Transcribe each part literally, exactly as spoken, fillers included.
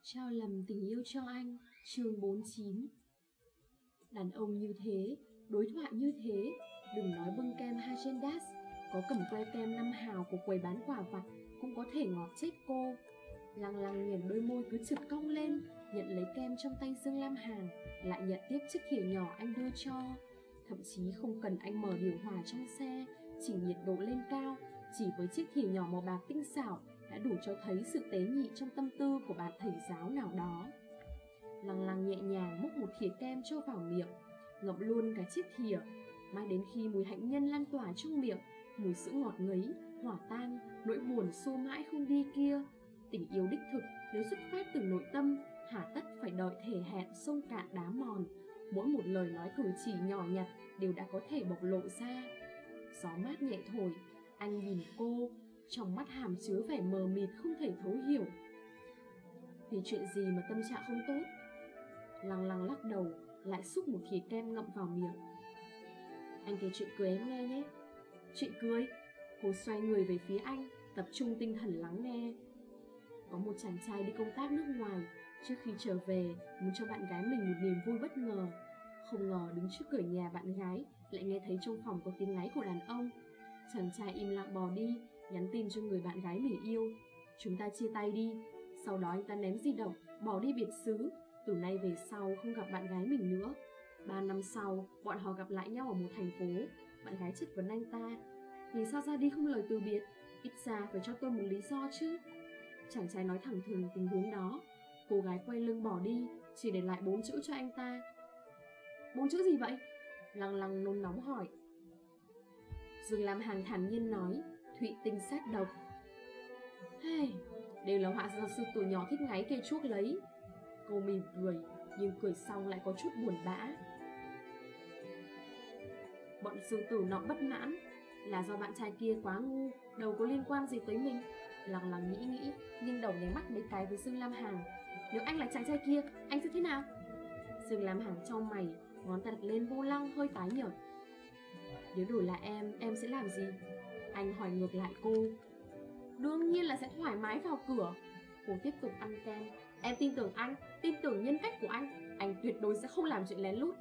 Trao lầm tình yêu cho anh, chương bốn mươi chín. Đàn ông như thế, đối thoại như thế, đừng nói bưng kem Haagen-Dazs, có cầm que kem năm hào của quầy bán quà vặt cũng có thể ngọt chết cô. Lăng Lăng nghiền đôi môi cứ trượt cong lên, nhận lấy kem trong tay Dương Lam Hàn, lại nhận tiếp chiếc thìa nhỏ anh đưa cho. Thậm chí không cần anh mở điều hòa trong xe, chỉnh nhiệt độ lên cao, chỉ với chiếc thìa nhỏ màu bạc tinh xảo đã đủ cho thấy sự tế nhị trong tâm tư của bạn thầy giáo nào đó. Lăng Lăng nhẹ nhàng múc một thìa kem cho vào miệng, ngậm luôn cả chiếc thìa, mãi đến khi mùi hạnh nhân lan tỏa trong miệng, mùi sữa ngọt ngấy, hòa tan nỗi buồn xô mãi không đi kia. Tình yêu đích thực nếu xuất phát từ nội tâm, hà tất phải đợi thể hẹn sông cạn đá mòn. Mỗi một lời nói cử chỉ nhỏ nhặt đều đã có thể bộc lộ ra. Gió mát nhẹ thổi, anh nhìn cô, trong mắt hàm chứa vẻ mờ mịt không thể thấu hiểu. Vì chuyện gì mà tâm trạng không tốt? Lăng Lăng lắc đầu, lại xúc một thìa kem ngậm vào miệng. Anh kể chuyện cười em nghe nhé. Chuyện cười? Cô xoay người về phía anh, tập trung tinh thần lắng nghe. Có một chàng trai đi công tác nước ngoài, trước khi trở về muốn cho bạn gái mình một niềm vui bất ngờ. Không ngờ đứng trước cửa nhà bạn gái lại nghe thấy trong phòng có tiếng ngáy của đàn ông. Chàng trai im lặng bò đi, nhắn tin cho người bạn gái mình yêu: chúng ta chia tay đi. Sau đó anh ta ném di động, bỏ đi biệt xứ. Từ nay về sau không gặp bạn gái mình nữa. Ba năm sau, bọn họ gặp lại nhau ở một thành phố. Bạn gái chất vấn anh ta: vì sao ra đi không lời từ biệt? Ít ra phải cho tôi một lý do chứ. Chàng trai nói thẳng thừng tình huống đó. Cô gái quay lưng bỏ đi, chỉ để lại bốn chữ cho anh ta. Bốn chữ gì vậy? Lăng Lăng nôn nóng hỏi. Dương Lam Hàn thản nhiên nói: thụy tinh sát độc. Hey, đều là họa gia sư từ nhỏ thích ngáy kê chuốc lấy. Cô mỉm cười, nhưng cười xong lại có chút buồn bã. Bọn sư tử nọ bất mãn là do bạn trai kia quá ngu, đâu có liên quan gì tới mình. Lăng Lăng nghĩ nghĩ, nhưng đầu nháy mắt mấy cái với Dương Lam Hàn. Nếu anh là chàng trai kia, anh sẽ thế nào? Dương Lam Hàn chau mày, ngón tay đặt lên vô lăng hơi tái nhợt. Nếu đổi là em, em sẽ làm gì? Anh hỏi ngược lại cô. Đương nhiên là sẽ thoải mái vào cửa. Cô tiếp tục ăn kem. Em tin tưởng anh, tin tưởng nhân cách của anh. Anh tuyệt đối sẽ không làm chuyện lén lút.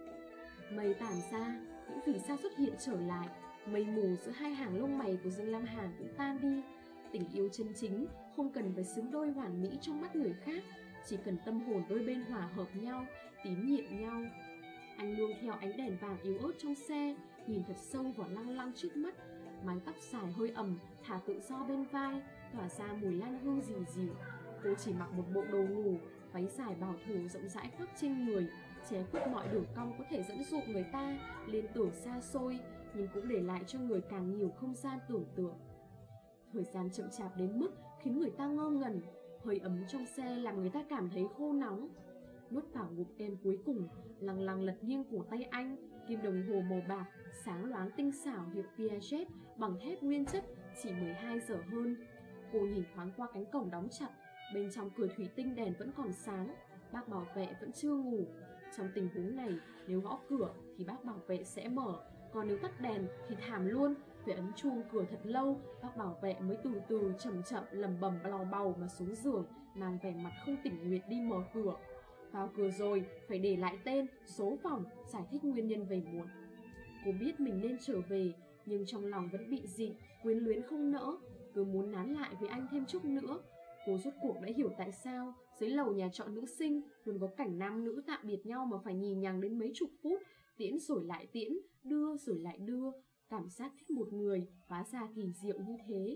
Mây tản ra, những vì sao xuất hiện trở lại. Mây mù giữa hai hàng lông mày của Dương Lam Hàn cũng tan đi. Tình yêu chân chính không cần phải xứng đôi hoàn mỹ trong mắt người khác, chỉ cần tâm hồn đôi bên hòa hợp nhau, tín nhiệm nhau. Anh nương theo ánh đèn vàng yếu ớt trong xe, nhìn thật sâu vào Lăng Lăng trước mắt. Mái tóc dài hơi ẩm thả tự do bên vai, tỏa ra mùi lan hương dịu dịu. Cô chỉ mặc một bộ đồ ngủ, váy dài bảo thủ rộng rãi khoác trên người, che khuất mọi đường cong có thể dẫn dụ người ta liên tưởng xa xôi, nhưng cũng để lại cho người càng nhiều không gian tưởng tượng. Thời gian chậm chạp đến mức khiến người ta ngơ ngẩn, hơi ấm trong xe làm người ta cảm thấy khô nóng. Nuốt vào ngụm kem cuối cùng, Lăng Lăng lật nghiêng cổ tay anh, kim đồng hồ màu bạc sáng loáng tinh xảo hiệu Piaget bằng thép nguyên chất, chỉ mười hai giờ hơn. Cô nhìn thoáng qua cánh cổng đóng chặt, bên trong cửa thủy tinh đèn vẫn còn sáng, bác bảo vệ vẫn chưa ngủ. Trong tình huống này, nếu gõ cửa thì bác bảo vệ sẽ mở, còn nếu tắt đèn thì thảm luôn. Phải ấn chuông cửa thật lâu, bác bảo vệ mới từ từ chậm chậm lầm bầm lò bầu mà xuống giường, mang vẻ mặt không tình nguyện đi mở cửa. Vào cửa rồi, phải để lại tên, số phòng, giải thích nguyên nhân về muộn. Cô biết mình nên trở về, nhưng trong lòng vẫn bị dị, quyến luyến không nỡ, cứ muốn nán lại với anh thêm chút nữa. Cô rốt cuộc đã hiểu tại sao dưới lầu nhà trọ nữ sinh luôn có cảnh nam nữ tạm biệt nhau mà phải nhì nhằng đến mấy chục phút, tiễn rồi lại tiễn, đưa rồi lại đưa. Cảm giác thích một người hóa ra kỳ diệu như thế.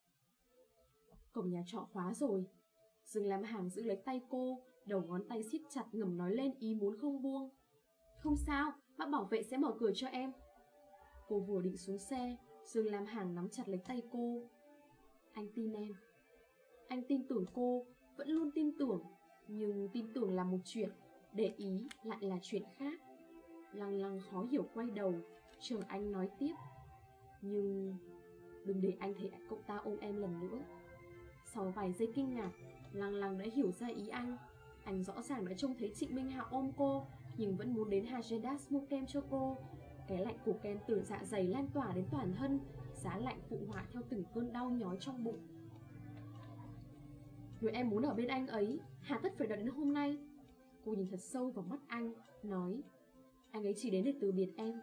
Cổng nhà trọ khóa rồi. Dương Lam Hàn giữ lấy tay cô, đầu ngón tay siết chặt ngầm nói lên ý muốn không buông. Không sao, bác bảo vệ sẽ mở cửa cho em. Cô vừa định xuống xe, Dương Lam Hàn nắm chặt lấy tay cô. Anh tin em. Anh tin tưởng cô, vẫn luôn tin tưởng. Nhưng tin tưởng là một chuyện, để ý lại là chuyện khác. Lăng Lăng khó hiểu quay đầu, chờ anh nói tiếp. Nhưng đừng để anh thấy cậu ta ôm em lần nữa. Sau vài giây kinh ngạc, Lăng Lăng đã hiểu ra ý anh. Anh rõ ràng đã trông thấy Trịnh Minh Hạo ôm cô, nhưng vẫn muốn đến Haagen-Dazs mua kem cho cô. Cái lạnh của kem từ dạ dày lan tỏa đến toàn thân, giá lạnh phụ họa theo từng cơn đau nhói trong bụng. Nếu em muốn ở bên anh ấy, hà tất phải đợi đến hôm nay. Cô nhìn thật sâu vào mắt anh, nói, anh ấy chỉ đến để từ biệt em.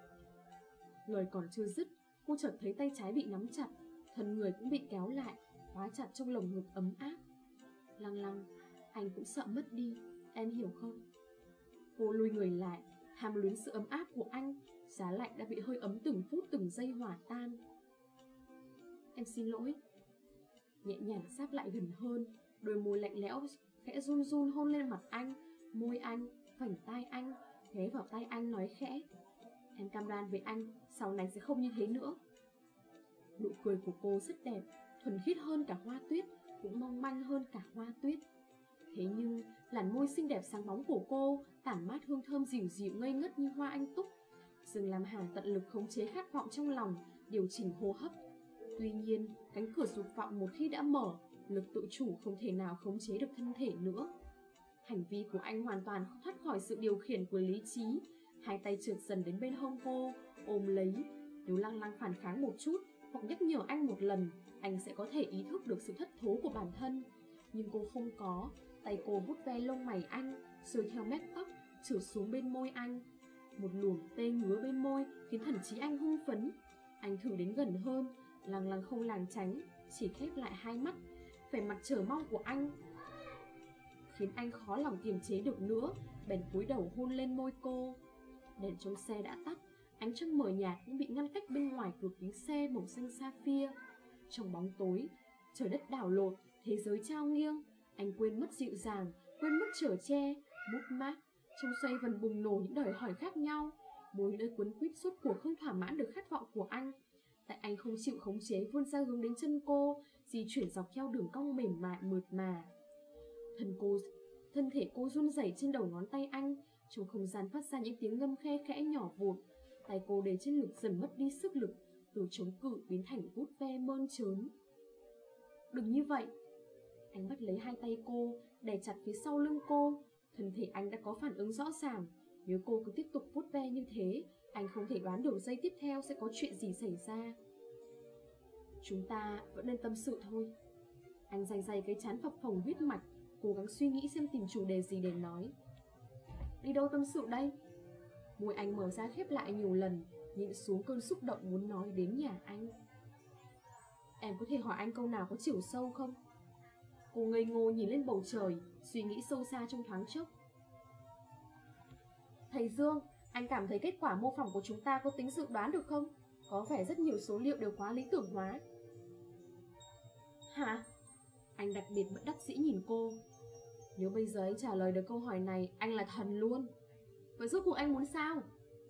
Lời còn chưa dứt, cô chợt thấy tay trái bị nắm chặt, thân người cũng bị kéo lại, khóa chặt trong lồng ngực ấm áp. Lăng Lăng, anh cũng sợ mất đi, em hiểu không? Cô lùi người lại, ham luyến sự ấm áp của anh, giá lạnh đã bị hơi ấm từng phút từng giây hỏa tan. Em xin lỗi. Nhẹ nhàng sát lại gần hơn, đôi môi lạnh lẽo khẽ run run hôn lên mặt anh, môi anh, vành tai anh, ghé vào tai anh nói khẽ, em cam đoan với anh, sau này sẽ không như thế nữa. Nụ cười của cô rất đẹp, thuần khiết hơn cả hoa tuyết, cũng mong manh hơn cả hoa tuyết. Thế nhưng, làn môi xinh đẹp sáng bóng của cô tản mát hương thơm dịu dịu ngây ngất như hoa anh túc. Dương Lam Hàn tận lực khống chế khát vọng trong lòng, điều chỉnh hô hấp. Tuy nhiên, cánh cửa dục vọng một khi đã mở, lực tự chủ không thể nào khống chế được thân thể nữa. Hành vi của anh hoàn toàn thoát khỏi sự điều khiển của lý trí. Hai tay trượt dần đến bên hông cô, ôm lấy. Nếu Lăng Lăng phản kháng một chút, hoặc nhắc nhở anh một lần, anh sẽ có thể ý thức được sự thất thố của bản thân. Nhưng cô không có. Tay cô vuốt ve lông mày anh, rồi theo mép tóc trượt xuống bên môi anh. Một luồng tê ngứa bên môi khiến thần trí anh hưng phấn. Anh thử đến gần hơn, Lăng Lăng không làng tránh, chỉ khép lại hai mắt. Vẻ mặt chờ mong của anh khiến anh khó lòng kiềm chế được nữa, bèn cúi đầu hôn lên môi cô. Đèn trong xe đã tắt, ánh trăng mờ nhạt cũng bị ngăn cách bên ngoài cửa kính xe màu xanh sapphire. Trong bóng tối, trời đất đảo lộn, thế giới trao nghiêng. Anh quên mất dịu dàng, quên mất chở che, mút mát. Trong xoay vần bùng nổ những đòi hỏi khác nhau. Môi lưỡi cuốn quýt suốt cuộc không thỏa mãn được khát vọng của anh. Tại anh không chịu khống chế vươn ra hướng đến chân cô, di chuyển dọc theo đường cong mềm mại mượt mà. Thân cô, thân thể cô run rẩy trên đầu ngón tay anh, trong không gian phát ra những tiếng ngâm khe khẽ nhỏ vụn. Tay cô để trên ngực dần mất đi sức lực, từ chống cự biến thành vút ve mơn trớn. Đừng như vậy. Anh bắt lấy hai tay cô, đè chặt phía sau lưng cô. Thân thể anh đã có phản ứng rõ ràng. Nếu cô cứ tiếp tục vuốt ve như thế, anh không thể đoán được giây tiếp theo sẽ có chuyện gì xảy ra. Chúng ta vẫn nên tâm sự thôi. Anh day day cái trán phập phồng huyết mạch, cố gắng suy nghĩ xem tìm chủ đề gì để nói. Đi đâu tâm sự đây? Môi anh mở ra khép lại nhiều lần, nhịn xuống cơn xúc động muốn nói đến nhà anh. Em có thể hỏi anh câu nào có chiều sâu không? Cô ngây ngô nhìn lên bầu trời, suy nghĩ sâu xa trong thoáng chốc. Thầy Dương, anh cảm thấy kết quả mô phỏng của chúng ta có tính dự đoán được không? Có vẻ rất nhiều số liệu đều quá lý tưởng hóa. Hả? Anh đặc biệt bất đắc dĩ nhìn cô. Nếu bây giờ anh trả lời được câu hỏi này, anh là thần luôn. Vậy rốt cuộc anh muốn sao?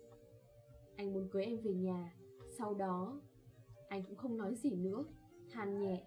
Anh muốn cưới em về nhà. Sau đó anh cũng không nói gì nữa, than nhẹ.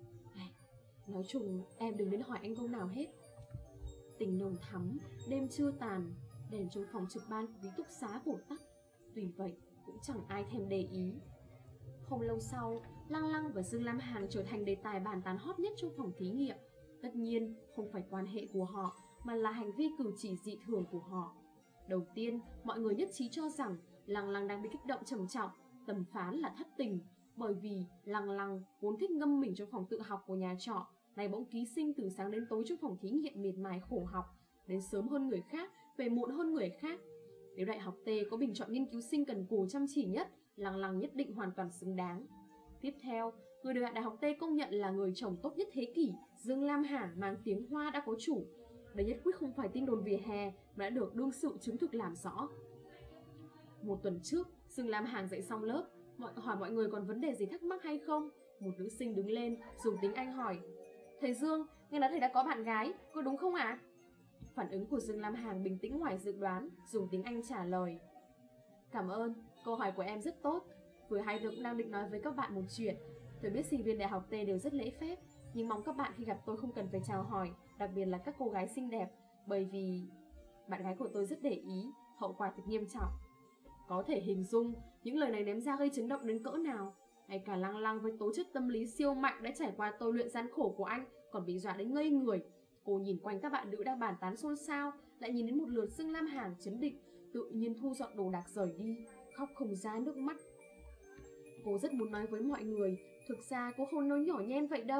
Nói chung em đừng đến hỏi anh câu nào hết. Tình nồng thắm, đêm chưa tàn, đèn trong phòng trực ban của ký túc xá vụt tắt. Tuy vậy cũng chẳng ai thèm để ý. Không lâu sau, Lăng Lăng và Dương Lam Hàn trở thành đề tài bàn tán hot nhất trong phòng thí nghiệm. Tất nhiên không phải quan hệ của họ, mà là hành vi cử chỉ dị thường của họ. Đầu tiên, mọi người nhất trí cho rằng Lăng Lăng đang bị kích động trầm trọng, tầm phán là thất tình. Bởi vì Lăng Lăng vốn thích ngâm mình trong phòng tự học của nhà trọ, này bỗng ký sinh từ sáng đến tối trong phòng thí nghiệm miệt mài khổ học, đến sớm hơn người khác, về muộn hơn người khác. Nếu đại học T có bình chọn nghiên cứu sinh cần cù chăm chỉ nhất, Lăng Lăng nhất định hoàn toàn xứng đáng. Tiếp theo, người được đại học T công nhận là người chồng tốt nhất thế kỷ, Dương Lam Hàn mang tiếng Hoa đã có chủ. Đây nhất quyết không phải tin đồn vỉa hè, mà đã được đương sự chứng thực làm rõ. Một tuần trước, Dương Lam Hàn dạy xong lớp, mọi hỏi mọi người còn vấn đề gì thắc mắc hay không. Một nữ sinh đứng lên, dùng tiếng Anh hỏi: Thầy Dương, nghe nói thầy đã có bạn gái, có đúng không ạ? À? Phản ứng của Dương Lam Hàn bình tĩnh ngoài dự đoán, dùng tiếng Anh trả lời: Cảm ơn, câu hỏi của em rất tốt. Vừa hay tôi cũng đang định nói với các bạn một chuyện. Tôi biết sinh viên đại học T đều rất lễ phép, nhưng mong các bạn khi gặp tôi không cần phải chào hỏi, đặc biệt là các cô gái xinh đẹp, bởi vì bạn gái của tôi rất để ý, hậu quả thật nghiêm trọng. Có thể hình dung những lời này ném ra gây chấn động đến cỡ nào. Ngay cả Lăng Lăng với tố chất tâm lý siêu mạnh đã trải qua tôi luyện gian khổ của anh còn bị dọa đến ngây người. Cô nhìn quanh các bạn nữ đang bàn tán xôn xao, lại nhìn đến một lượt Dương Lam Hàn chấn định, tự nhiên thu dọn đồ đạc rời đi, khóc không ra nước mắt. Cô rất muốn nói với mọi người, thực ra cô không nói nhỏ nhen vậy đâu.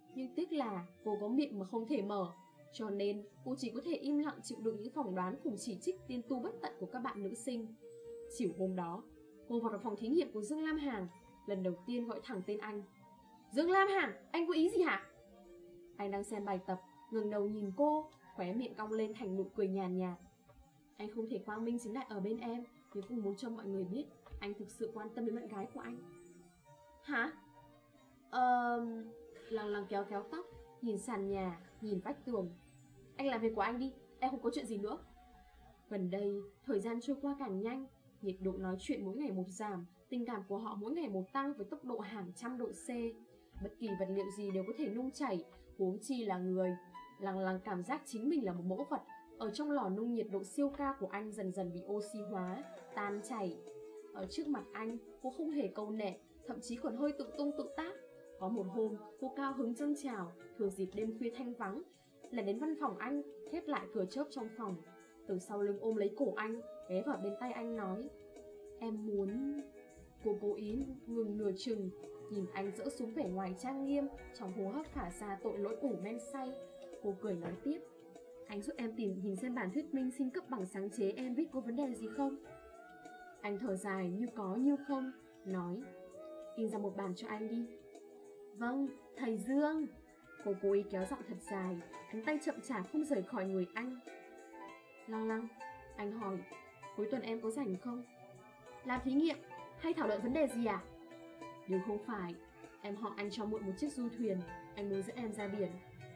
Nhưng tiếc là cô có miệng mà không thể mở, cho nên cô chỉ có thể im lặng chịu đựng những phỏng đoán cùng chỉ trích tiên tu bất tận của các bạn nữ sinh. Chiều hôm đó, cô vào phòng thí nghiệm của Dương Lam Hàn, lần đầu tiên gọi thẳng tên anh. Dương Lam Hàn, anh có ý gì hả? Anh đang xem bài tập, ngẩng đầu nhìn cô, khóe miệng cong lên thành nụ cười nhàn nhạt, nhạt. Anh không thể quang minh chính đại ở bên em, nhưng cũng muốn cho mọi người biết anh thực sự quan tâm đến bạn gái của anh. Hả? Ờ... Lăng Lăng kéo kéo tóc, nhìn sàn nhà, nhìn vách tường. Anh làm việc của anh đi, em không có chuyện gì nữa. Gần đây, thời gian trôi qua càng nhanh, nhiệt độ nói chuyện mỗi ngày một giảm, tình cảm của họ mỗi ngày một tăng với tốc độ hàng trăm độ C. Bất kỳ vật liệu gì đều có thể nung chảy, huống chi là người. Lăng Lăng cảm giác chính mình là một mẫu vật, ở trong lò nung nhiệt độ siêu cao của anh dần dần bị oxy hóa, tan chảy. Ở trước mặt anh, cô không hề câu nệ, thậm chí còn hơi tự tung tự tác. Có một hôm, cô cao hứng dâng trào, thừa dịp đêm khuya thanh vắng, lẻn đến văn phòng anh, khép lại cửa chớp trong phòng. Từ sau lưng ôm lấy cổ anh, ghé vào bên tay anh nói, em muốn... Cô cố ý ngừng nửa chừng, nhìn anh dỡ xuống vẻ ngoài trang nghiêm, trong hô hấp thả ra tội lỗi ủ men say. Cô cười nói tiếp, anh giúp em tìm nhìn xem bản thuyết minh xin cấp bằng sáng chế em viết có vấn đề gì không. Anh thở dài như có như không, nói, in ra một bản cho anh đi. Vâng, thầy Dương. Cô cố ý kéo giọng thật dài, cánh tay chậm chạp không rời khỏi người anh. Lăng Lăng, anh hỏi, cuối tuần em có rảnh không? Làm thí nghiệm hay thảo luận vấn đề gì à? Điều không phải, em họ anh cho mượn một chiếc du thuyền, anh muốn dẫn em ra biển.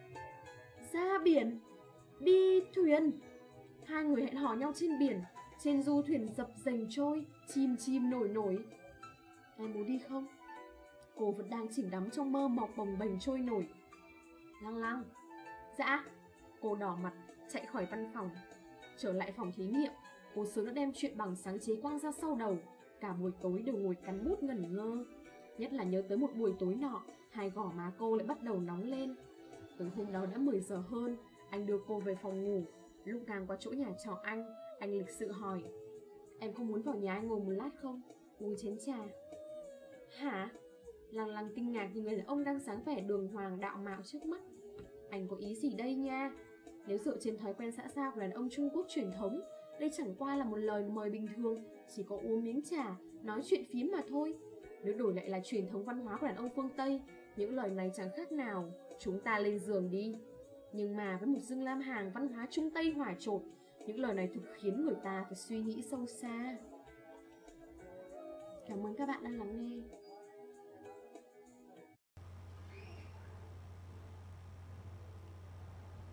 Ra biển? Đi thuyền? Hai người hẹn hò nhau trên biển, trên du thuyền dập dềnh trôi, chim chim nổi nổi. Em muốn đi không? Cô vẫn đang chìm đắm trong mơ mọc bồng bềnh trôi nổi. Lăng Lăng. Dạ. Cô đỏ mặt, chạy khỏi văn phòng. Trở lại phòng thí nghiệm, cô sớm đã đem chuyện bằng sáng chế quang ra sau đầu. Cả buổi tối đều ngồi cắn bút ngẩn ngơ. Nhất là nhớ tới một buổi tối nọ, hai gò má cô lại bắt đầu nóng lên. Từ hôm đó đã mười giờ hơn, anh đưa cô về phòng ngủ. Lúc càng qua chỗ nhà trọ anh, anh lịch sự hỏi, em không muốn vào nhà anh ngồi một lát không? Uống chén trà. Hả? Lăng Lăng kinh ngạc nhìn người đàn ông đang sáng vẻ đường hoàng đạo mạo trước mắt. Anh có ý gì đây nha? Nếu dựa trên thói quen xã giao của đàn ông Trung Quốc truyền thống, đây chẳng qua là một lời mời bình thường, chỉ có uống miếng trà, nói chuyện phím mà thôi. Nếu đổi lại là truyền thống văn hóa của đàn ông phương Tây, những lời này chẳng khác nào chúng ta lên giường đi. Nhưng mà với một Dương Lam Hàn văn hóa Trung Tây hòa trộn, những lời này thực khiến người ta phải suy nghĩ sâu xa. Cảm ơn các bạn đã lắng nghe.